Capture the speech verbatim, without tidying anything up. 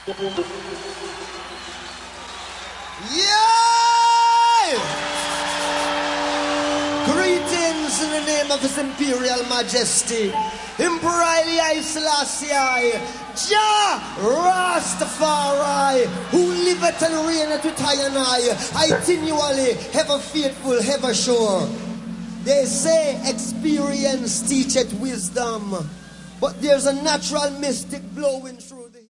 Yeah! Greetings in the name of His Imperial Majesty, Emperor Haile Selassie, Jah Rastafari, who liveth and reigneth with I and I, continually, ever faithful, ever sure. They say experience teacheth wisdom, but there's a natural mystic blowing through.